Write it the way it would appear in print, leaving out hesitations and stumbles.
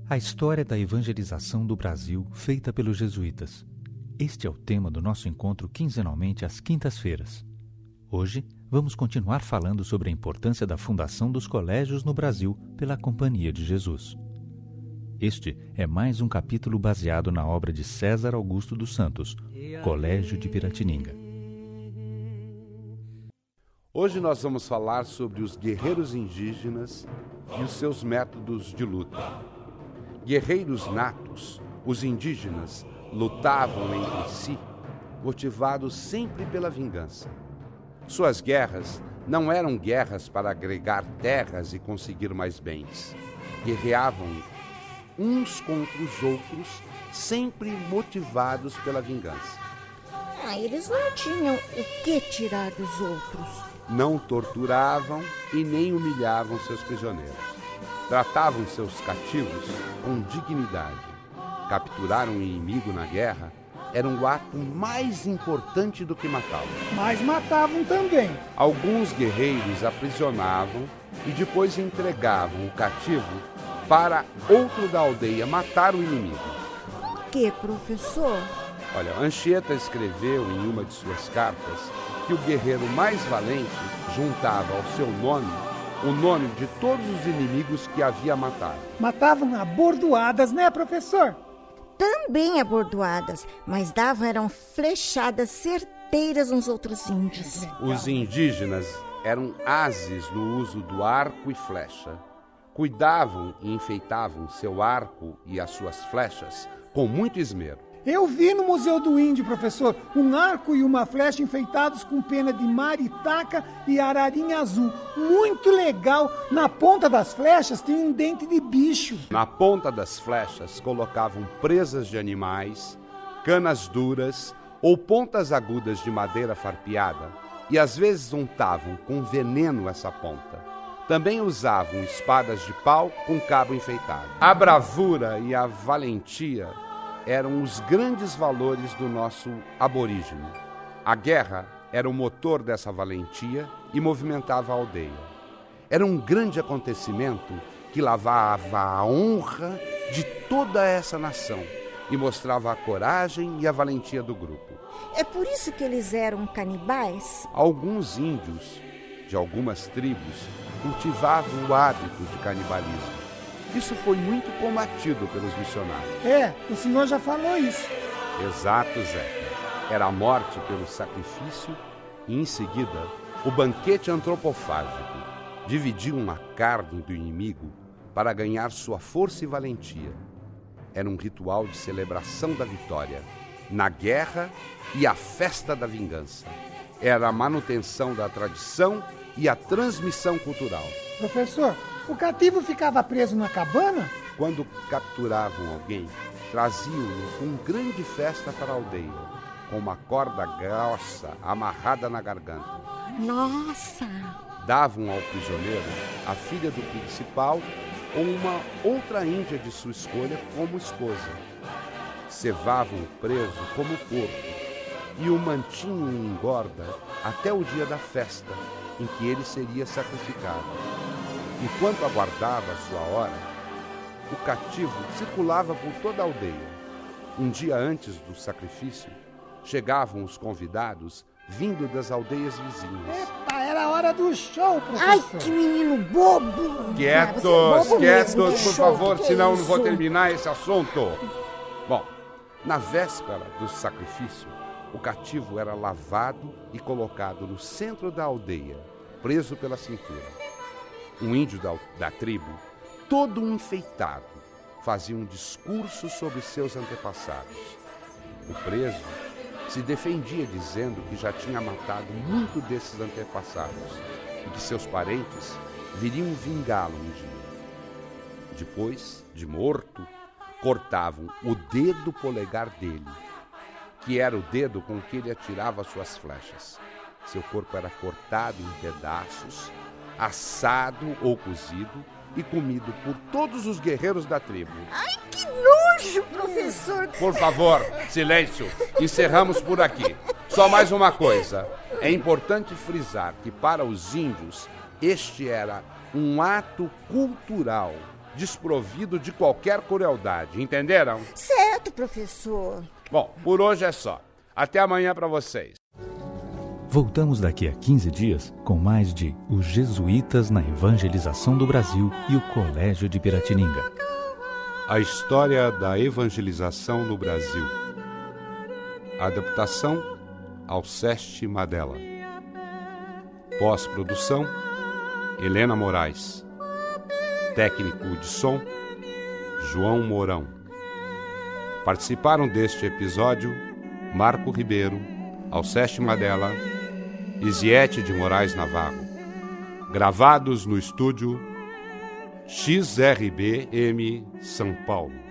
A história da evangelização do Brasil feita pelos jesuítas. Este é o tema do nosso encontro quinzenalmente às quintas-feiras. Hoje, vamos continuar falando sobre a importância da fundação dos colégios no Brasil pela Companhia de Jesus. Este é mais um capítulo baseado na obra de César Augusto dos Santos, Colégio de Piratininga. Hoje nós vamos falar sobre os guerreiros indígenas e os seus métodos de luta. Guerreiros natos, os indígenas lutavam entre si, motivados sempre pela vingança. Suas guerras não eram guerras para agregar terras e conseguir mais bens. Guerreavam uns contra os outros, sempre motivados pela vingança. Eles não tinham o que tirar dos outros. Não torturavam e nem humilhavam seus prisioneiros. Tratavam seus cativos com dignidade. Capturar um inimigo na guerra era o ato mais importante do que matá-lo. Mas matavam também. Alguns guerreiros aprisionavam e depois entregavam o cativo para outro da aldeia matar o inimigo. Por que, professor? Olha, Anchieta escreveu em uma de suas cartas que o guerreiro mais valente juntava ao seu nome o nome de todos os inimigos que havia matado. Matavam a bordoadas, né, professor? Também abordoadas, mas eram flechadas certeiras nos outros índios. Os indígenas eram ágeis no uso do arco e flecha. Cuidavam e enfeitavam seu arco e as suas flechas com muito esmero. Eu vi no Museu do Índio, professor, um arco e uma flecha enfeitados com pena de maritaca e ararinha azul. Muito legal! Na ponta das flechas tem um dente de bicho. Na ponta das flechas colocavam presas de animais, canas duras ou pontas agudas de madeira farpeada e às vezes untavam com veneno essa ponta. Também usavam espadas de pau com cabo enfeitado. A bravura e a valentia eram os grandes valores do nosso aborígene. A guerra era o motor dessa valentia e movimentava a aldeia. Era um grande acontecimento que lavava a honra de toda essa nação e mostrava a coragem e a valentia do grupo. É por isso que eles eram canibais? Alguns índios de algumas tribos cultivavam o hábito de canibalismo. Isso foi muito combatido pelos missionários. O senhor já falou isso. Exato, Zé. Era a morte pelo sacrifício e, em seguida, o banquete antropofágico. Dividiam a carne do inimigo para ganhar sua força e valentia. Era um ritual de celebração da vitória na guerra e a festa da vingança. Era a manutenção da tradição e a transmissão cultural. Professor, o cativo ficava preso na cabana? Quando capturavam alguém, traziam-no com grande festa para a aldeia, com uma corda grossa amarrada na garganta. Nossa! Davam ao prisioneiro a filha do principal ou uma outra índia de sua escolha como esposa. Cevavam o preso como porco e o mantinham em engorda até o dia da festa, em que ele seria sacrificado. Enquanto aguardava a sua hora, o cativo circulava por toda a aldeia. Um dia antes do sacrifício, chegavam os convidados vindo das aldeias vizinhas. Epa, era a hora do show, professor. Ai, que menino bobo! Quietos, por favor, senão eu não vou terminar esse assunto. Bom, na véspera do sacrifício, o cativo era lavado e colocado no centro da aldeia, preso pela cintura. Um índio da tribo, todo enfeitado, fazia um discurso sobre seus antepassados. O preso se defendia dizendo que já tinha matado muito desses antepassados e que seus parentes viriam vingá-lo um dia. Depois, de morto, cortavam o dedo polegar dele, que era o dedo com que ele atirava suas flechas. Seu corpo era cortado em pedaços, assado ou cozido e comido por todos os guerreiros da tribo. Ai, que nojo, professor! Por favor, silêncio. Encerramos por aqui. Só mais uma coisa. É importante frisar que para os índios este era um ato cultural desprovido de qualquer crueldade. Entenderam? Certo, professor. Bom, por hoje é só. Até amanhã para vocês. Voltamos daqui a 15 dias com mais de Os Jesuítas na Evangelização do Brasil e o Colégio de Piratininga. A história da evangelização no Brasil. Adaptação Alceste Madela. Pós-produção Helena Moraes. Técnico de som João Mourão. Participaram deste episódio Marco Ribeiro, Alceste Madela e Ziete de Moraes Navarro. Gravados no estúdio XRBM São Paulo.